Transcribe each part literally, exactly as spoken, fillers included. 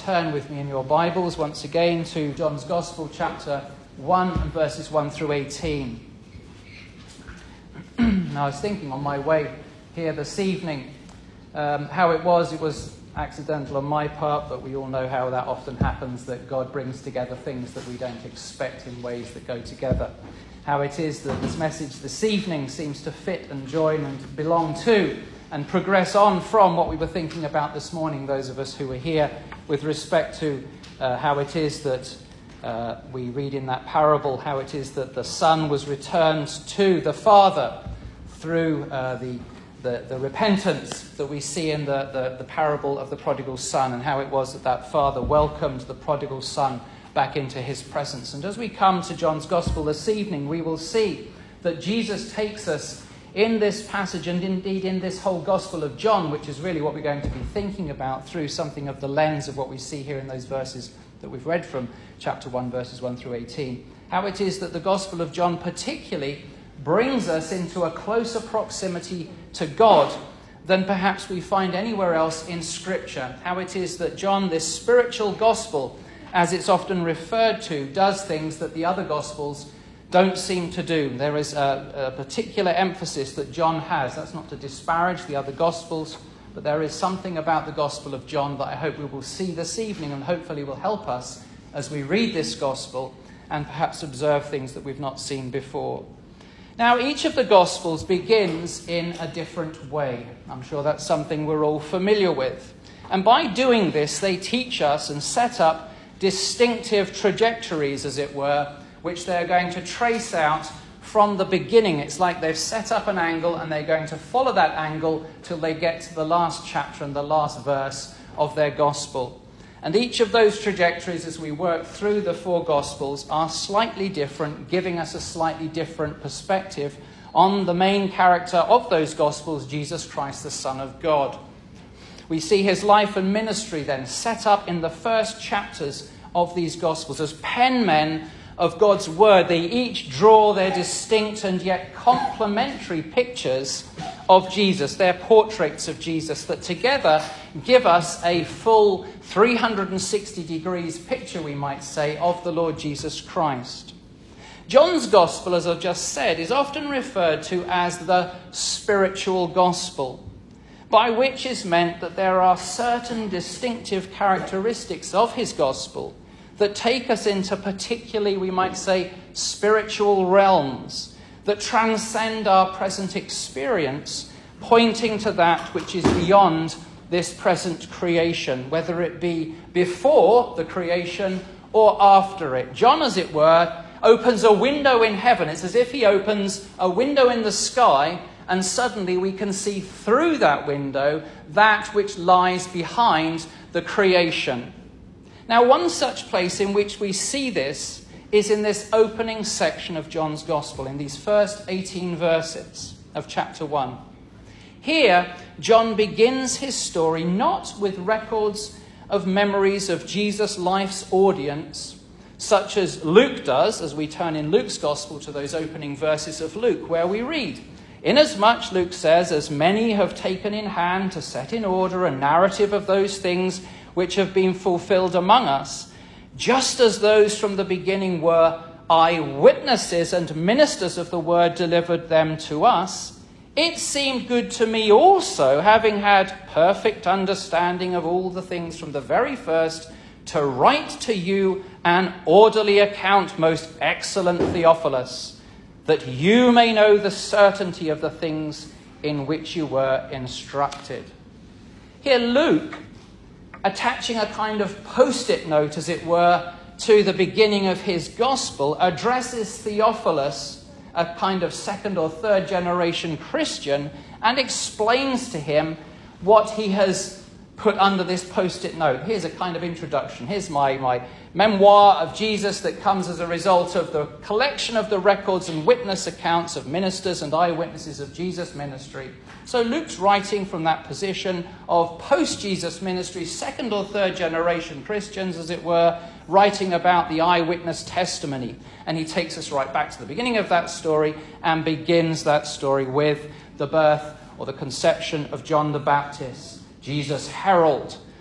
turn with me in your Bibles once again to John's Gospel, chapter one and verses one through eighteen. Now, I was thinking on my way here this evening um, how it was. It was accidental on my part, but we all know how that often happens, that God brings together things that we don't expect in ways that go together. How it is that this message this evening seems to fit and join and belong to and progress on from what we were thinking about this morning, those of us who were here, with respect to uh, how it is that uh, we read in that parable, how it is that the son was returned to the father through uh, the, the the repentance that we see in the, the, the parable of the prodigal son, and how it was that that father welcomed the prodigal son back into his presence. And as we come to John's Gospel this evening, we will see that Jesus takes us in this passage, and indeed in this whole Gospel of John, which is really what we're going to be thinking about through something of the lens of what we see here in those verses that we've read from chapter one, verses one through eighteen. How it is that the Gospel of John particularly brings us into a closer proximity to God than perhaps we find anywhere else in Scripture. How it is that John, this spiritual Gospel, as it's often referred to, does things that the other Gospels don't seem to do. There is a, a particular emphasis that John has. That's not to disparage the other Gospels, but there is something about the Gospel of John that I hope we will see this evening, and hopefully will help us as we read this Gospel and perhaps observe things that we've not seen before. Now, each of the Gospels begins in a different way. I'm sure that's something we're all familiar with. And by doing this, they teach us and set up distinctive trajectories, as it were, which they're going to trace out from the beginning. It's like they've set up an angle and they're going to follow that angle till they get to the last chapter and the last verse of their gospel. And each of those trajectories, as we work through the four gospels, are slightly different, giving us a slightly different perspective on the main character of those gospels, Jesus Christ, the Son of God. We see his life and ministry then set up in the first chapters of these gospels as penmen of God's word. They each draw their distinct and yet complementary pictures of Jesus, their portraits of Jesus, that together give us a full three hundred sixty degrees picture, we might say, of the Lord Jesus Christ. John's gospel, as I've just said, is often referred to as the spiritual gospel, by which is meant that there are certain distinctive characteristics of his gospel that take us into particularly, we might say, spiritual realms that transcend our present experience, pointing to that which is beyond this present creation, whether it be before the creation or after it. John, as it were, opens a window in heaven. It's as if he opens a window in the sky, and suddenly we can see through that window that which lies behind the creation. Now, one such place in which we see this is in this opening section of John's Gospel, in these first eighteen verses of chapter one. Here, John begins his story not with records of memories of Jesus' life's audience, such as Luke does, as we turn in Luke's Gospel to those opening verses of Luke, where we read, "Inasmuch," Luke says, "as many have taken in hand to set in order a narrative of those things which have been fulfilled among us, just as those from the beginning were eyewitnesses and ministers of the word delivered them to us, it seemed good to me also, having had perfect understanding of all the things from the very first, to write to you an orderly account, most excellent Theophilus, that you may know the certainty of the things in which you were instructed." Here Luke, attaching a kind of post-it note, as it were, to the beginning of his gospel, addresses Theophilus, a kind of second or third generation Christian, and explains to him what he has put under this post-it note. Here's a kind of introduction. Here's my, my memoir of Jesus that comes as a result of the collection of the records and witness accounts of ministers and eyewitnesses of Jesus' ministry. So Luke's writing from that position of post-Jesus ministry, second or third generation Christians, as it were, writing about the eyewitness testimony. And he takes us right back to the beginning of that story and begins that story with the birth or the conception of John the Baptist, Jesus' herald,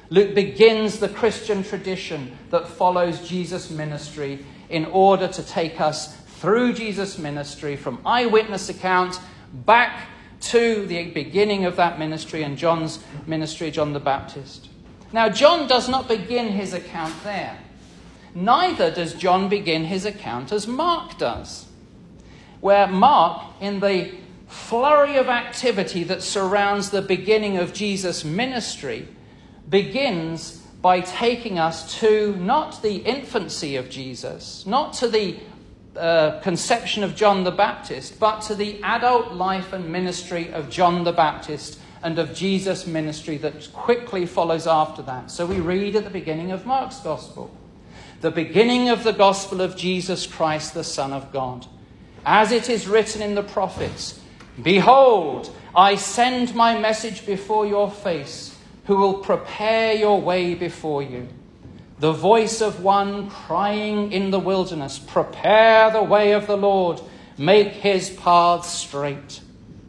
Luke begins the Christian tradition that follows Jesus' ministry in order to take us through Jesus' ministry from eyewitness account back to the beginning of that ministry and John's ministry, John the Baptist. Now, John does not begin his account there. Neither does John begin his account as Mark does, where Mark, in the flurry of activity that surrounds the beginning of Jesus' ministry, begins by taking us to not the infancy of Jesus, not to the uh, conception of John the Baptist, but to the adult life and ministry of John the Baptist and of Jesus' ministry that quickly follows after that. So we read at the beginning of Mark's Gospel, the beginning of the gospel of Jesus Christ, the Son of God. As it is written in the prophets, behold, I send my message before your face, who will prepare your way before you. The voice of one crying in the wilderness, prepare the way of the Lord, make his paths straight.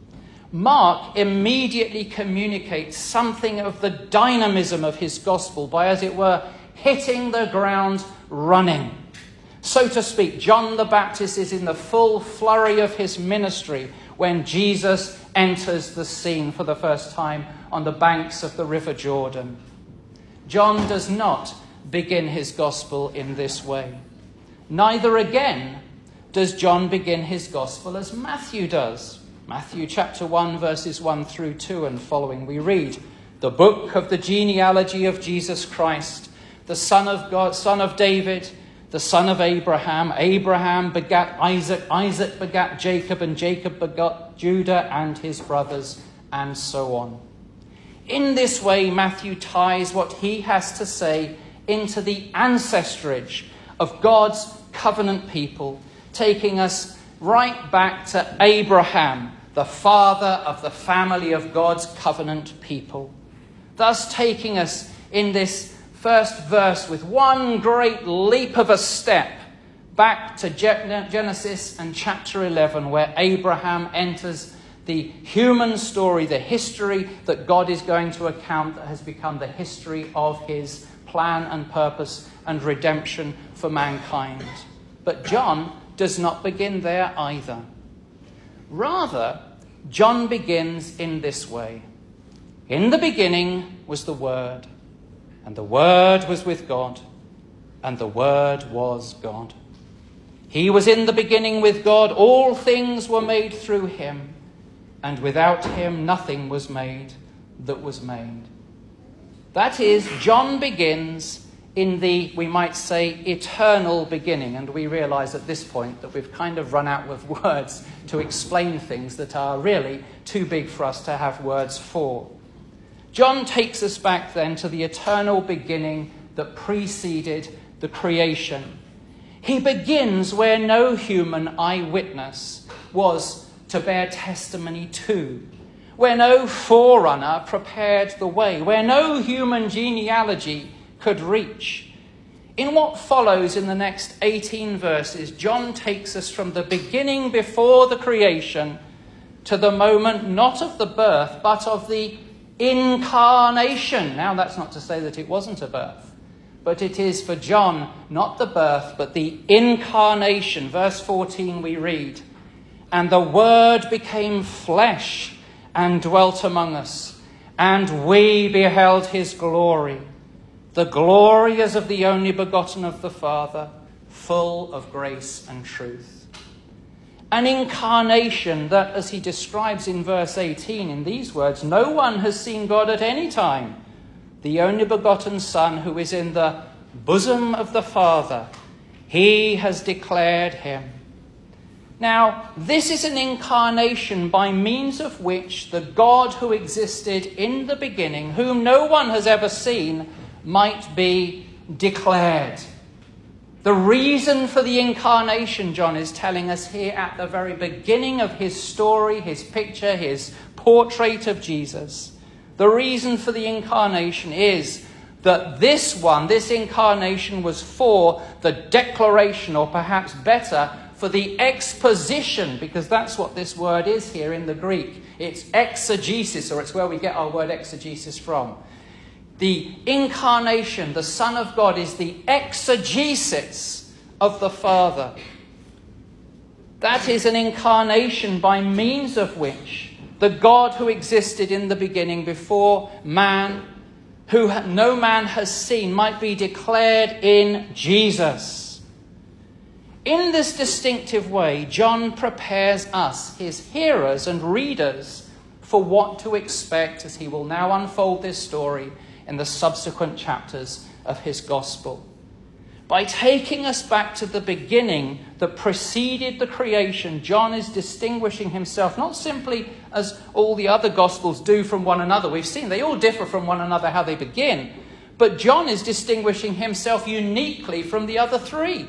Mark immediately communicates something of the dynamism of his gospel by, as it were, hitting the ground running. So to speak, John the Baptist is in the full flurry of his ministry when Jesus enters the scene for the first time on the banks of the River Jordan. John does not begin his gospel in this way. Neither again does John begin his gospel as Matthew does. Matthew chapter one, verses one through two and following, we read, the book of the genealogy of Jesus Christ, the son of God, son of David, the son of Abraham. Abraham begat Isaac, Isaac begat Jacob, and Jacob begot Judah and his brothers, and so on. In this way, Matthew ties what he has to say into the ancestrage of God's covenant people, taking us right back to Abraham, the father of the family of God's covenant people. Thus taking us in this first verse with one great leap of a step back to Genesis and chapter eleven, where Abraham enters the human story, the history that God is going to account that has become the history of his plan and purpose and redemption for mankind. But John does not begin there either. Rather, John begins in this way. In the beginning was the Word, and the Word was with God, and the Word was God. He was in the beginning with God. All things were made through him, and without him nothing was made that was made. That is, John begins in the, we might say, eternal beginning. And we realize at this point that we've kind of run out of words to explain things that are really too big for us to have words for. John takes us back then to the eternal beginning that preceded the creation. He begins where no human eyewitness was to bear testimony to, where no forerunner prepared the way, where no human genealogy could reach. In what follows in the next eighteen verses, John takes us from the beginning before the creation to the moment not of the birth, but of the incarnation. Now, that's not to say that it wasn't a birth, but it is for John not the birth, but the incarnation. Verse fourteen we read, and the Word became flesh and dwelt among us, and we beheld his glory. The glory as of the only begotten of the Father, full of grace and truth. An incarnation that, as he describes in verse eighteen in these words, no one has seen God at any time. The only begotten Son who is in the bosom of the Father, he has declared him. Now, this is an incarnation by means of which the God who existed in the beginning, whom no one has ever seen, might be declared. The reason for the incarnation, John is telling us here at the very beginning of his story, his picture, his portrait of Jesus. The reason for the incarnation is that this one, this incarnation, was for the declaration, or perhaps better, for the exposition, because that's what this word is here in the Greek. It's exegesis, or it's where we get our word exegesis from. The incarnation, the Son of God, is the exegesis of the Father. That is an incarnation by means of which the God who existed in the beginning before man, who no man has seen, might be declared in Jesus. In this distinctive way, John prepares us, his hearers and readers, for what to expect as he will now unfold this story in the subsequent chapters of his gospel. By taking us back to the beginning that preceded the creation, John is distinguishing himself not simply as all the other gospels do from one another. We've seen they all differ from one another how they begin. But John is distinguishing himself uniquely from the other three.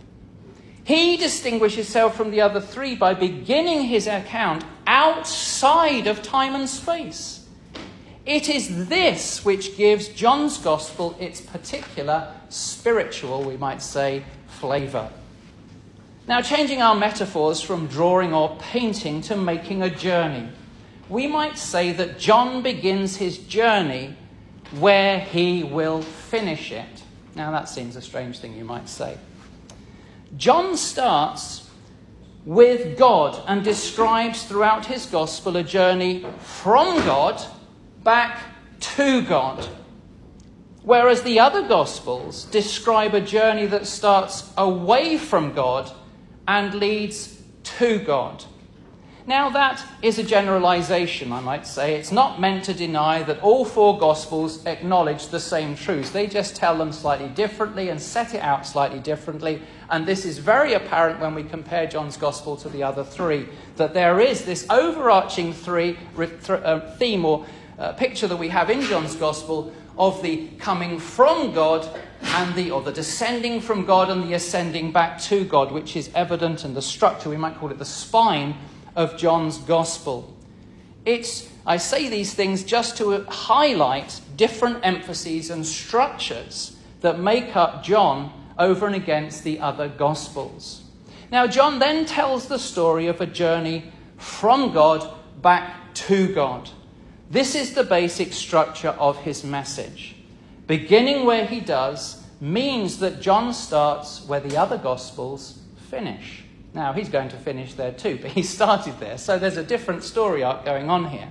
He distinguishes himself from the other three by beginning his account outside of time and space. It is this which gives John's gospel its particular spiritual, we might say, flavour. Now, changing our metaphors from drawing or painting to making a journey, we might say that John begins his journey where he will finish it. Now, that seems a strange thing, you might say. John starts with God and describes throughout his gospel a journey from God back to God. Whereas the other Gospels describe a journey that starts away from God and leads to God. Now that is a generalization, I might say. It's not meant to deny that all four Gospels acknowledge the same truths. They just tell them slightly differently and set it out slightly differently. And this is very apparent when we compare John's Gospel to the other three, that there is this overarching three uh, theme or uh, picture that we have in John's Gospel of the coming from God and the, or the descending from God and the ascending back to God, which is evident in the structure, we might call it the spine of John's Gospel. It's, I say these things just to highlight different emphases and structures that make up John over and against the other Gospels. Now, John then tells the story of a journey from God back to God. This is the basic structure of his message. Beginning where he does means that John starts where the other Gospels finish. Now, he's going to finish there too, but he started there. So there's a different story arc going on here.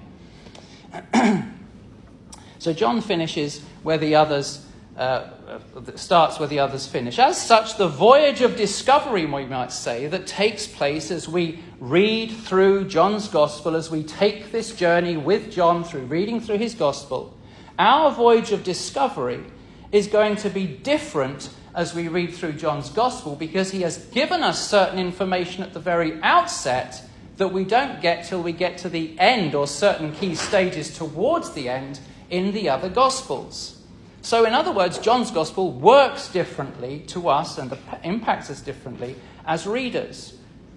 So John finishes where the others, uh, starts where the others finish. As such, the voyage of discovery, we might say, that takes place as we read through John's Gospel, as we take this journey with John through reading through his Gospel, our voyage of discovery is going to be different as we read through John's Gospel, because he has given us certain information at the very outset that we don't get till we get to the end, or certain key stages towards the end in the other Gospels. So in other words, John's Gospel works differently to us and impacts us differently as readers.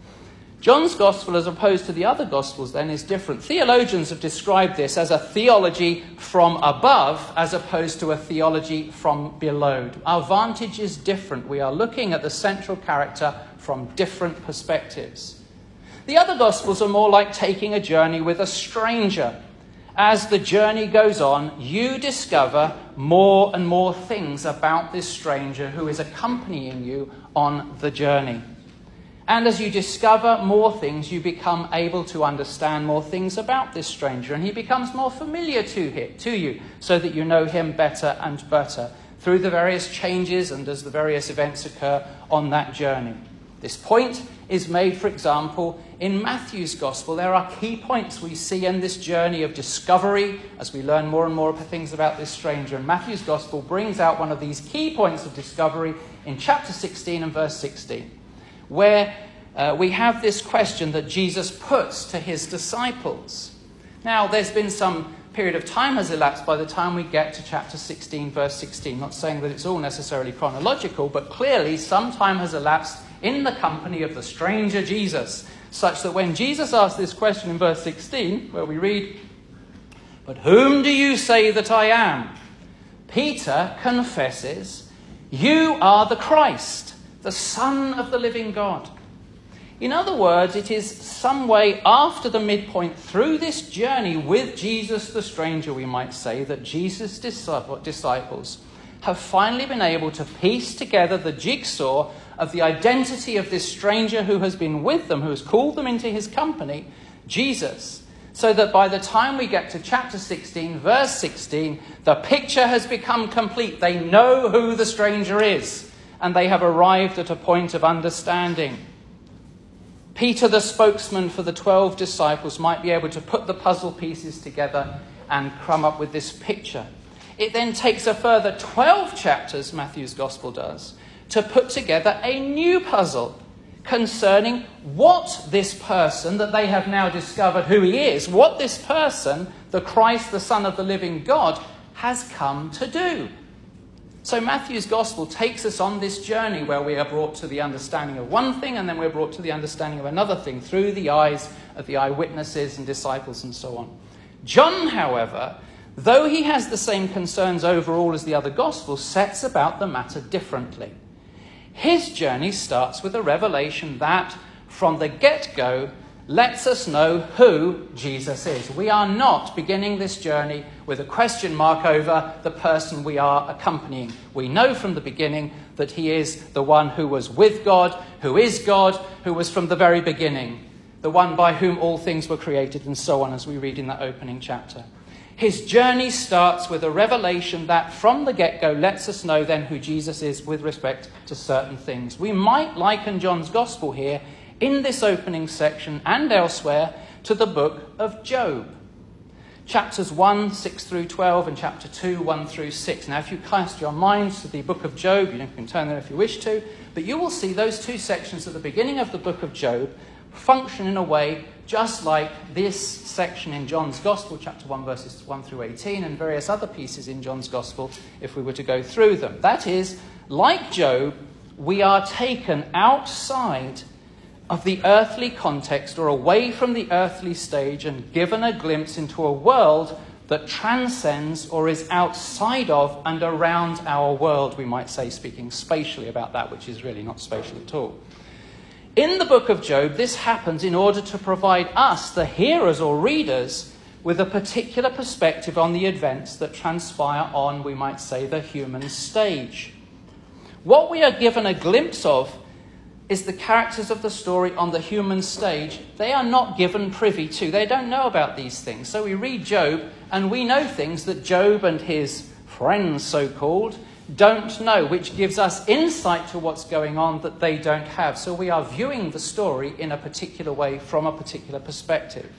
John's Gospel, as opposed to the other Gospels, then, is different. Theologians have described this as a theology from above as opposed to a theology from below. Our vantage is different. We are looking at the central character from different perspectives. The other Gospels are more like taking a journey with a stranger. As the journey goes on, you discover more and more things about this stranger who is accompanying you on the journey. And as you discover more things, you become able to understand more things about this stranger, and he becomes more familiar to him, to you, so that you know him better and better through the various changes and as the various events occur on that journey. This point is made, for example, in Matthew's Gospel. There are key points we see in this journey of discovery as we learn more and more things about this stranger. And Matthew's Gospel brings out one of these key points of discovery in chapter sixteen and verse sixteen. Where uh, we have this question that Jesus puts to his disciples. Now, there's been some period of time has elapsed by the time we get to chapter sixteen, verse sixteen. Not saying that it's all necessarily chronological, but clearly some time has elapsed in the company of the stranger Jesus, such that when Jesus asks this question in verse sixteen, where we read, "But whom do you say that I am?" Peter confesses, "You are the Christ, the Son of the living God." In other words, it is some way after the midpoint through this journey with Jesus the stranger, we might say, that Jesus' disciples have finally been able to piece together the jigsaw of the identity of this stranger who has been with them, who has called them into his company, Jesus. So that by the time we get to chapter sixteen, verse sixteen, the picture has become complete. They know who the stranger is, and they have arrived at a point of understanding. Peter, the spokesman for the twelve disciples, might be able to put the puzzle pieces together and come up with this picture. It then takes a further twelve chapters, Matthew's Gospel does, to put together a new puzzle concerning what this person that they have now discovered who he is, what this person, the Christ, the Son of the living God, has come to do. So Matthew's Gospel takes us on this journey where we are brought to the understanding of one thing and then we're brought to the understanding of another thing through the eyes of the eyewitnesses and disciples and so on. John, however, though he has the same concerns overall as the other Gospels, sets about the matter differently. His journey starts with a revelation that, from the get-go, lets us know who Jesus is. We are not beginning this journey with a question mark over the person we are accompanying. We know from the beginning that he is the one who was with God, who is God, who was from the very beginning, the one by whom all things were created, and so on, as we read in that opening chapter. His journey starts with a revelation that from the get-go lets us know then who Jesus is with respect to certain things. We might liken John's Gospel here in this opening section and elsewhere to the book of Job. Chapters one, six through twelve and chapter two, one through six. Now if you cast your minds to the book of Job, you can turn there if you wish to, but you will see those two sections at the beginning of the book of Job function in a way just like this section in John's Gospel, chapter one, verses one through eighteen, and various other pieces in John's Gospel, if we were to go through them. That is, like Job, we are taken outside of the earthly context or away from the earthly stage and given a glimpse into a world that transcends or is outside of and around our world, we might say, speaking spatially about that, which is really not spatial at all. In the book of Job, this happens in order to provide us, the hearers or readers, with a particular perspective on the events that transpire on, we might say, the human stage. What we are given a glimpse of is the characters of the story on the human stage. They are not given privy to. They don't know about these things. So we read Job and we know things that Job and his friends, so-called, don't know, which gives us insight to what's going on that they don't have. So we are viewing the story in a particular way from a particular perspective.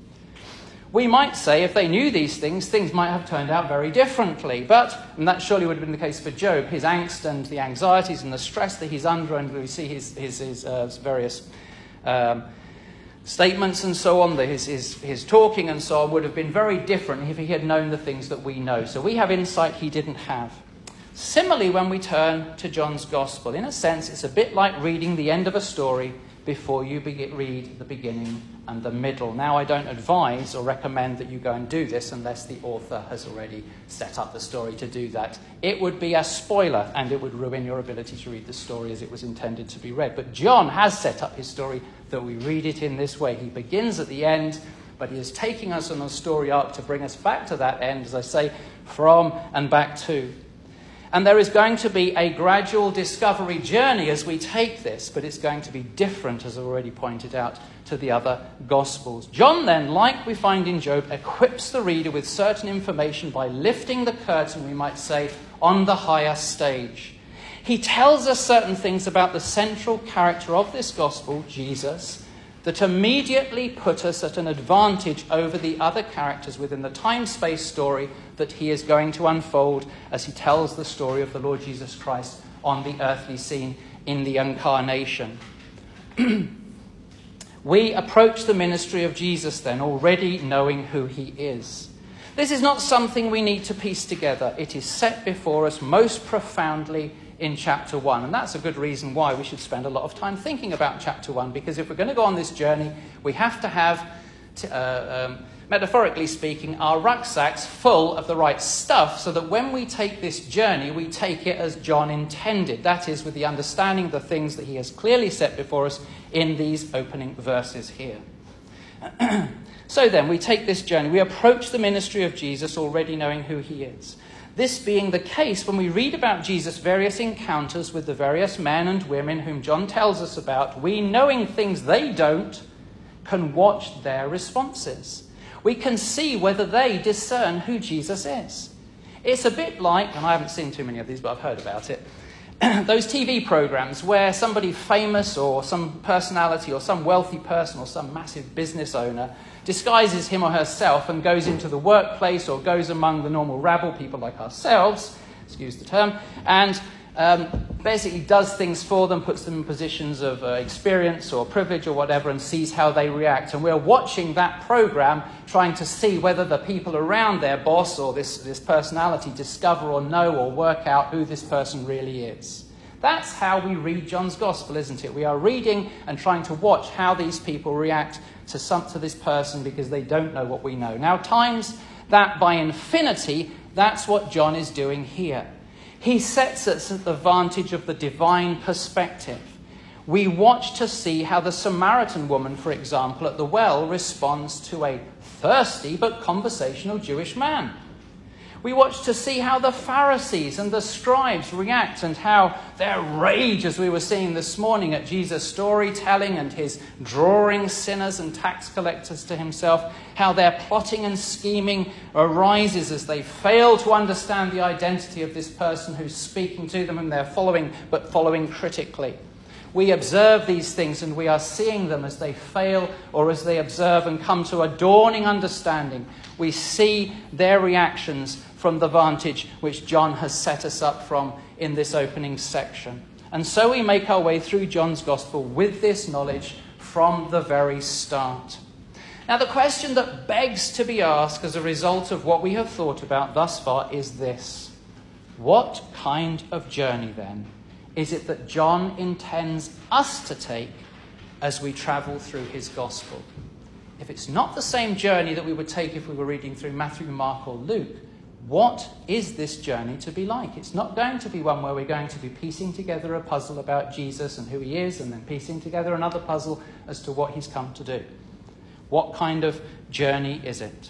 We might say if they knew these things, things might have turned out very differently. But, and that surely would have been the case for Job, his angst and the anxieties and the stress that he's under, and we see his, his, his uh, various um, statements and so on, his, his, his talking and so on, would have been very different if he had known the things that we know. So we have insight he didn't have. Similarly, when we turn to John's Gospel, in a sense, it's a bit like reading the end of a story before you be- read the beginning and the middle. Now, I don't advise or recommend that you go and do this unless the author has already set up the story to do that. It would be a spoiler and it would ruin your ability to read the story as it was intended to be read. But John has set up his story that we read it in this way. He begins at the end, but he is taking us on a story arc to bring us back to that end, as I say, from and back to. And there is going to be a gradual discovery journey as we take this, but it's going to be different, as I've already pointed out, to the other Gospels. John then, like we find in Job, equips the reader with certain information by lifting the curtain, we might say, on the higher stage. He tells us certain things about the central character of this Gospel, Jesus, that immediately put us at an advantage over the other characters within the time-space story that he is going to unfold as he tells the story of the Lord Jesus Christ on the earthly scene in the incarnation. We approach the ministry of Jesus then already knowing who he is. This is not something we need to piece together. It is set before us most profoundly in chapter one. And that's a good reason why we should spend a lot of time thinking about chapter one, because if we're going to go on this journey, we have to have t- uh, um, metaphorically speaking, our rucksacks full of the right stuff so that when we take this journey, we take it as John intended. That is, with the understanding of the things that he has clearly set before us in these opening verses here. So then, we take this journey. We approach the ministry of Jesus already knowing who he is. This being the case, when we read about Jesus' various encounters with the various men and women whom John tells us about, we, knowing things they don't, can watch their responses. We can see whether they discern who Jesus is. It's a bit like, and I haven't seen too many of these, but I've heard about it, those T V programs where somebody famous or some personality or some wealthy person or some massive business owner disguises him or herself and goes into the workplace or goes among the normal rabble, people like ourselves, excuse the term, and um, basically does things for them, puts them in positions of uh, experience or privilege or whatever, and sees how they react. And we're watching that program, trying to see whether the people around their boss or this, this personality discover or know or work out who this person really is. That's how we read John's Gospel, isn't it? We are reading and trying to watch how these people react to some to this person because they don't know what we know. Now, times that by infinity, that's what John is doing here. He sets us at the vantage of the divine perspective. We watch to see how the Samaritan woman, for example, at the well responds to a thirsty but conversational Jewish man. We watch to see how the Pharisees and the scribes react and how their rage, as we were seeing this morning at Jesus' storytelling and his drawing sinners and tax collectors to himself, how their plotting and scheming arises as they fail to understand the identity of this person who's speaking to them and they're following, but following critically. We observe these things and we are seeing them as they fail or as they observe and come to a dawning understanding. We see their reactions from the vantage which John has set us up from in this opening section. And so we make our way through John's Gospel with this knowledge from the very start. Now, the question that begs to be asked as a result of what we have thought about thus far is this: what kind of journey, then, is it that John intends us to take as we travel through his Gospel? If it's not the same journey that we would take if we were reading through Matthew, Mark, or Luke, what is this journey to be like? It's not going to be one where we're going to be piecing together a puzzle about Jesus and who he is, and then piecing together another puzzle as to what he's come to do. What kind of journey is it?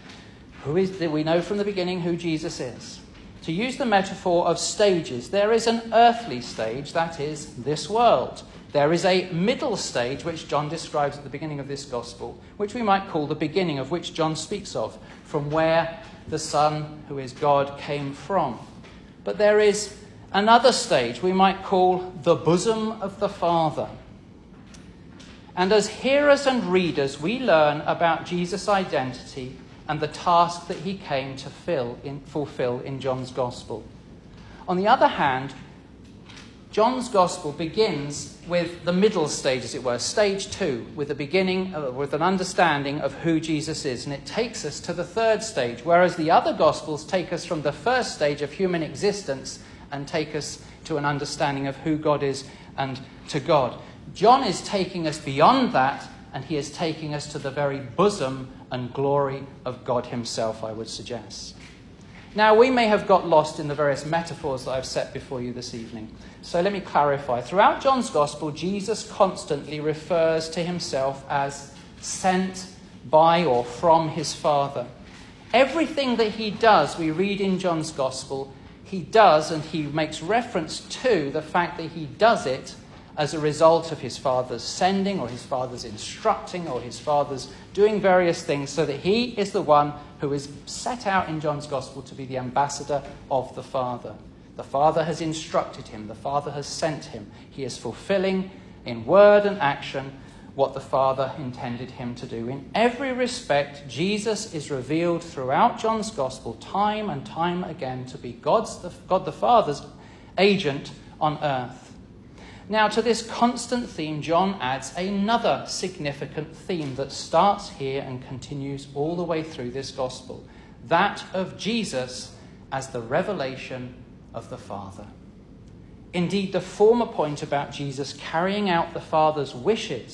Who is? We know from the beginning who Jesus is. To use the metaphor of stages, there is an earthly stage, that is, this world. There is a middle stage, which John describes at the beginning of this Gospel, which we might call the beginning, of which John speaks of, from where the Son, who is God, came from. But there is another stage we might call the bosom of the Father. And as hearers and readers, we learn about Jesus' identity and the task that he came to fill in, fulfill in John's Gospel. On the other hand, John's Gospel begins with the middle stage, as it were, stage two, with a beginning, uh, with an understanding of who Jesus is. And it takes us to the third stage, whereas the other Gospels take us from the first stage of human existence and take us to an understanding of who God is and to God. John is taking us beyond that, and he is taking us to the very bosom and glory of God himself, I would suggest. Now, we may have got lost in the various metaphors that I've set before you this evening. So let me clarify. Throughout John's Gospel, Jesus constantly refers to himself as sent by or from his Father. Everything that he does, we read in John's Gospel, he does, and he makes reference to the fact that he does it as a result of his Father's sending or his Father's instructing or his Father's doing various things, so that he is the one who is set out in John's Gospel to be the ambassador of the Father. The Father has instructed him. The Father has sent him. He is fulfilling in word and action what the Father intended him to do. In every respect, Jesus is revealed throughout John's Gospel time and time again to be God's, God the Father's agent on earth. Now, to this constant theme, John adds another significant theme that starts here and continues all the way through this Gospel, that of Jesus as the revelation of the Father. Indeed, the former point about Jesus carrying out the Father's wishes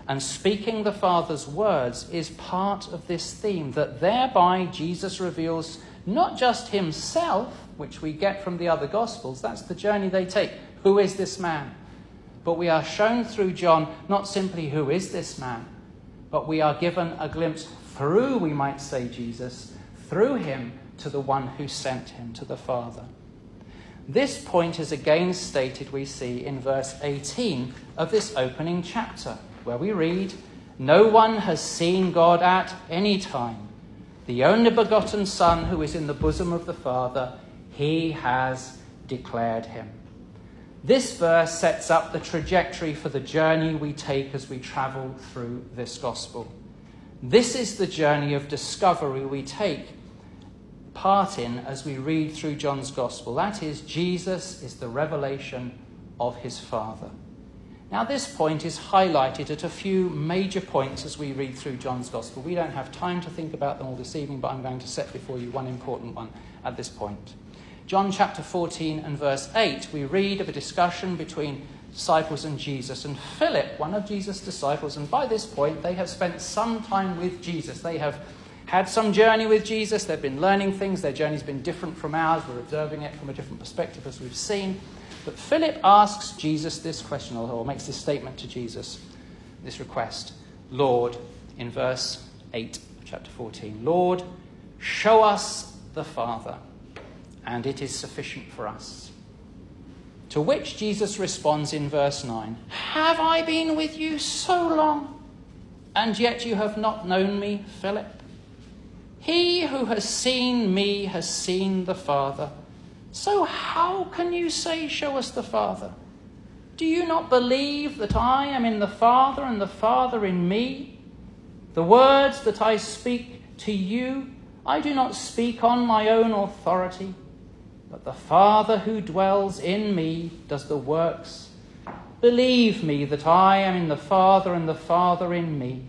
And speaking the Father's words is part of this theme, that thereby Jesus reveals not just himself, which we get from the other Gospels, that's the journey they take. Who is this man? But we are shown through John not simply who is this man, but we are given a glimpse through, we might say, Jesus, through him to the one who sent him, to the Father. This point is again stated, we see, in verse eighteen of this opening chapter, where we read, "No one has seen God at any time. The only begotten Son who is in the bosom of the Father, he has declared him." This verse sets up the trajectory for the journey we take as we travel through this gospel. This is the journey of discovery we take part in as we read through John's gospel. That is, Jesus is the revelation of his Father. Now, this point is highlighted at a few major points as we read through John's gospel. We don't have time to think about them all this evening, but I'm going to set before you one important one at this point. John chapter fourteen and verse eight, we read of a discussion between disciples and Jesus. And Philip, one of Jesus' disciples, and by this point they have spent some time with Jesus. They have had some journey with Jesus. They've been learning things. Their journey's been different from ours. We're observing it from a different perspective as we've seen. But Philip asks Jesus this question, or makes this statement to Jesus, this request. Lord, in verse eight of chapter fourteen, Lord, show us the Father, and it is sufficient for us. To which Jesus responds in verse nine, have I been with you so long, and yet you have not known me, Philip? He who has seen me has seen the Father. So how can you say, show us the Father? Do you not believe that I am in the Father and the Father in me? The words that I speak to you, I do not speak on my own authority, but the Father who dwells in me does the works. Believe me that I am in the Father and the Father in me,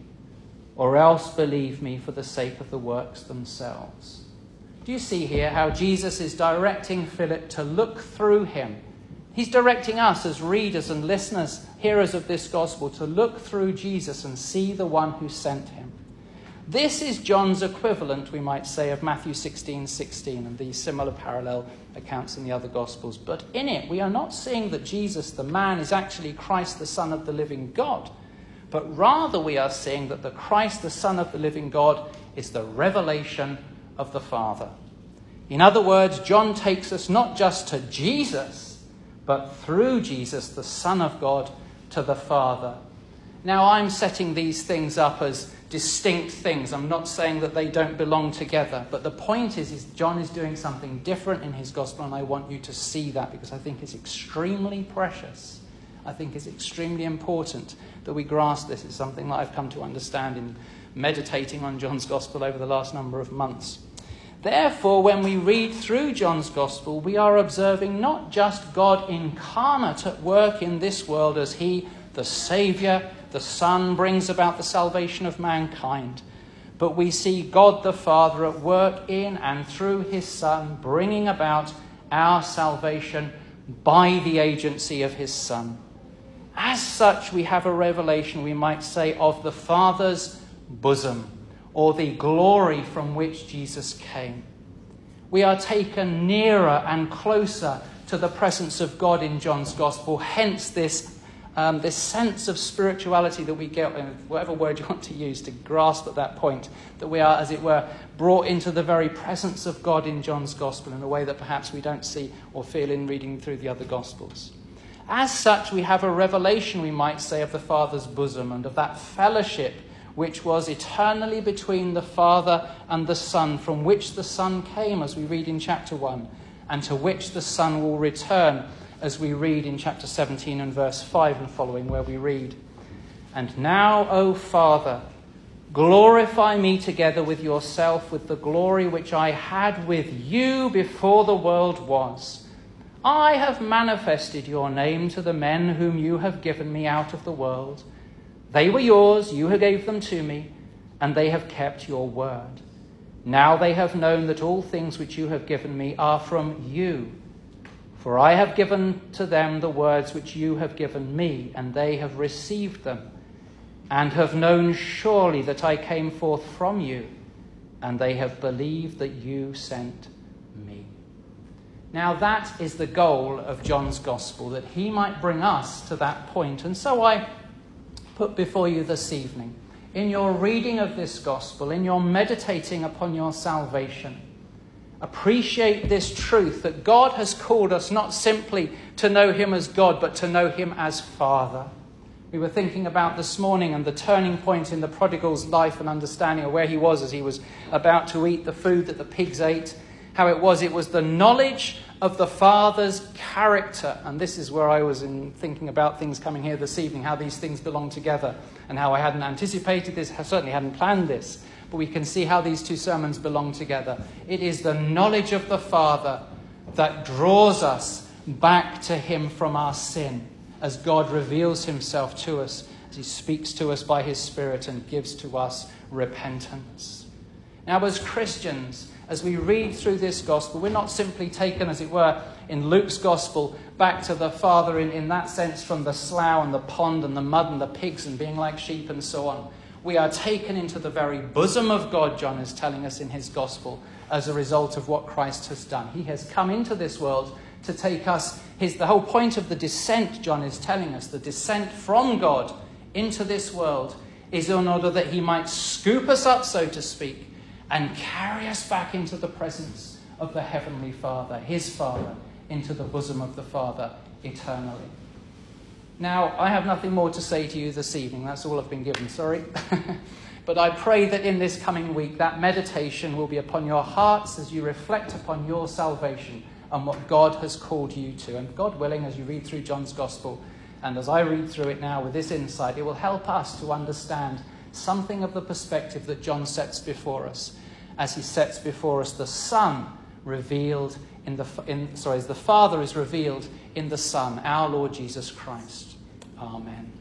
or else believe me for the sake of the works themselves. Do you see here how Jesus is directing Philip to look through him? He's directing us as readers and listeners, hearers of this gospel, to look through Jesus and see the one who sent him. This is John's equivalent, we might say, of Matthew sixteen sixteen and the similar parallel accounts in the other Gospels. But in it, we are not seeing that Jesus, the man, is actually Christ, the Son of the living God. But rather we are seeing that the Christ, the Son of the living God, is the revelation of the Father. In other words, John takes us not just to Jesus, but through Jesus, the Son of God, to the Father. Now, I'm setting these things up as distinct things. I'm not saying that they don't belong together. But the point is, is John is doing something different in his gospel, and I want you to see that because I think it's extremely precious. I think it's extremely important that we grasp this. It's something that I've come to understand in meditating on John's gospel over the last number of months. Therefore, when we read through John's gospel, we are observing not just God incarnate at work in this world as he, the Saviour, the Son, brings about the salvation of mankind, but we see God the Father at work in and through his Son, bringing about our salvation by the agency of his Son. As such, we have a revelation, we might say, of the Father's bosom, or the glory from which Jesus came. We are taken nearer and closer to the presence of God in John's gospel, hence this Um, this sense of spirituality that we get, whatever word you want to use to grasp at that point, that we are, as it were, brought into the very presence of God in John's gospel in a way that perhaps we don't see or feel in reading through the other gospels. As such, we have a revelation, we might say, of the Father's bosom and of that fellowship which was eternally between the Father and the Son, from which the Son came, as we read in chapter one, and to which the Son will return, as we read in chapter seventeen and verse five and following, where we read, "And now, O Father, glorify me together with yourself with the glory which I had with you before the world was. I have manifested your name to the men whom you have given me out of the world. They were yours, you gave them to me, and they have kept your word. Now they have known that all things which you have given me are from you. For I have given to them the words which you have given me, and they have received them, and have known surely that I came forth from you, and they have believed that you sent me. Now that is the goal of John's gospel, that he might bring us to that point. And so I put before you this evening, in your reading of this gospel, in your meditating upon your salvation, appreciate this truth that God has called us not simply to know him as God, but to know him as Father. We were thinking about this morning and the turning point in the prodigal's life and understanding of where he was as he was about to eat the food that the pigs ate. How it was, it was the knowledge of the Father's character. And this is where I was in thinking about things coming here this evening, how these things belong together and how I hadn't anticipated this, I certainly hadn't planned this. But we can see how these two sermons belong together. It is the knowledge of the Father that draws us back to him from our sin, as God reveals himself to us, as he speaks to us by his Spirit and gives to us repentance. Now, as Christians, as we read through this gospel, we're not simply taken, as it were, in Luke's gospel, back to the Father in, in that sense from the slough and the pond and the mud and the pigs and being like sheep and so on. We are taken into the very bosom of God, John is telling us in his gospel, as a result of what Christ has done. He has come into this world to take us, his, the whole point of the descent, John is telling us, the descent from God into this world is in order that he might scoop us up, so to speak, and carry us back into the presence of the Heavenly Father, his Father, into the bosom of the Father eternally. Now, I have nothing more to say to you this evening. That's all I've been given, sorry. But I pray that in this coming week, that meditation will be upon your hearts as you reflect upon your salvation and what God has called you to. And God willing, as you read through John's Gospel, and as I read through it now with this insight, it will help us to understand something of the perspective that John sets before us, as he sets before us the Son revealed in the, in, sorry, as the Father is revealed in the Son, our Lord Jesus Christ. Amen.